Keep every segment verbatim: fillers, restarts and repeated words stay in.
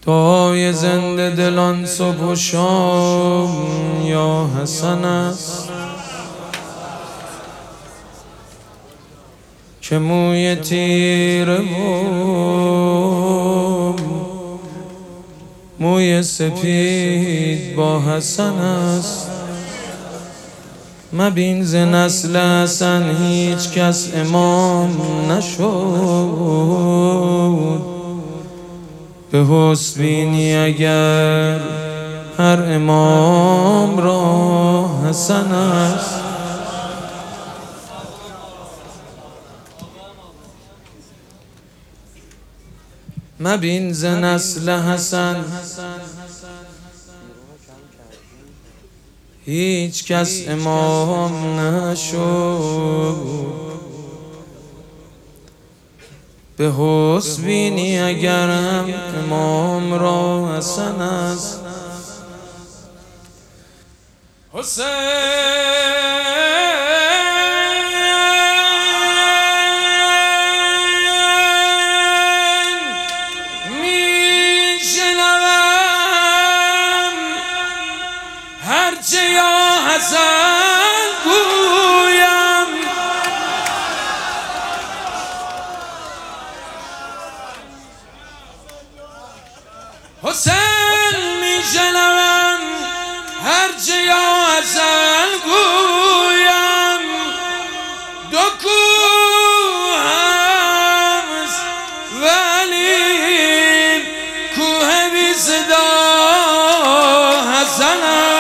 دعای زنده دلان صبح و شام یا حسن است که موی تیره و موی سپید با حسن است. مبین ز نسل حسن هیچ کس امام نشد، به حسن بینی اگر هر امام را حسن است. مبین ز نسل حسن هیچ کس امام نشد، به حسن بینی اگر هم امام را حسن است. حسین هرچه یا حسن گویم، حسین می شنوم هرچه یا حسن گویم. دو کوه هست ولی کوه بی صدا حسن است.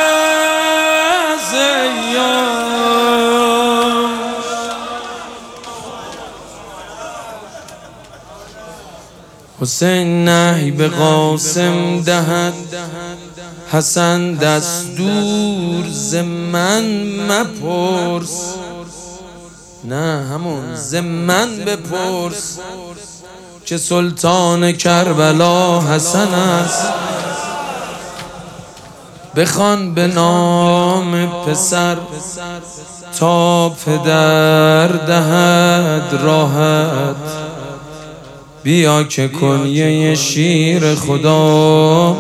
حسین نهی به قاسم دهد، حسن دستور ز من مپرس، نه همون ز من بپرس که سلطان کربلا حسن است. بخوان به نام پسر تا پدر دهد راحت، بیا که کنیه شیر خدا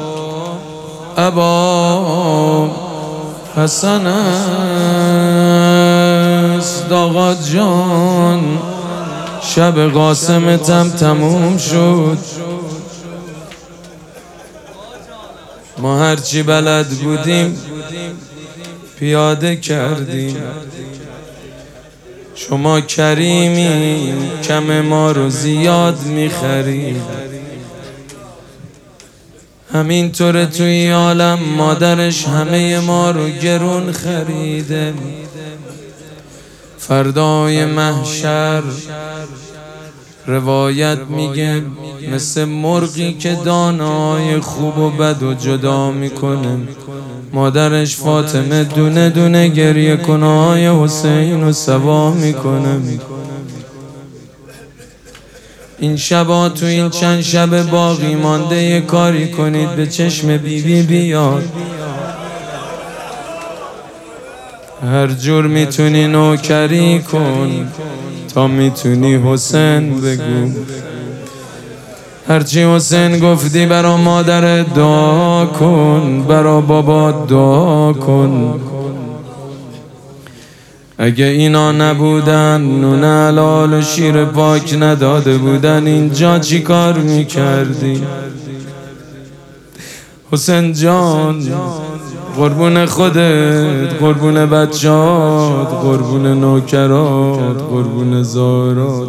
ابا حسن است. آقا جان شب قاسمتم تموم شد، ما هرچی بلد بودیم پیاده کردیم. شما کریمی کم ما رو زیاد میخرید. همینطور توی عالم مادرش همه ما رو گرون خریده. فردای محشر روایت میگه مثل مرغی که دانه‌های خوب و بد و جدا میکنه، مادرش فاطمه دونه دونه گریه کنهای حسین رو سوا میکنه. این شبا تو این چند شب باقی مانده یه کاری کنید به چشم بیبی بی بیاد. هر جور میتونی نوکری کن تا میتونی حسین بگو. هرچی حسین گفتی برا مادر دعا کن، برا بابا دعا کن. اگه اینا نبودن، نون حلال و شیر پاک نداده بودن، اینجا چی کار میکردی؟ حسین جان قربون خودت، قربون بچهات، قربون نوکرات، قربون زارات،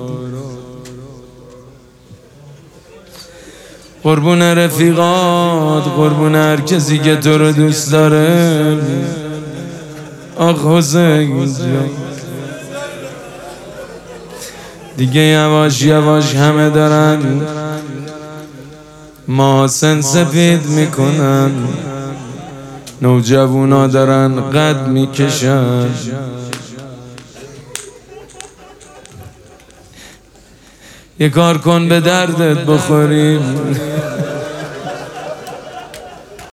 قربون رفیقات، قربون هر کسی که تو رو دوست داره. آخ حسین جان دیگه یواش یواش همه دارن محاسن سفید میکنن، نوجوونا دارن قد میکشن. یه کار کن به دردت بخوریم.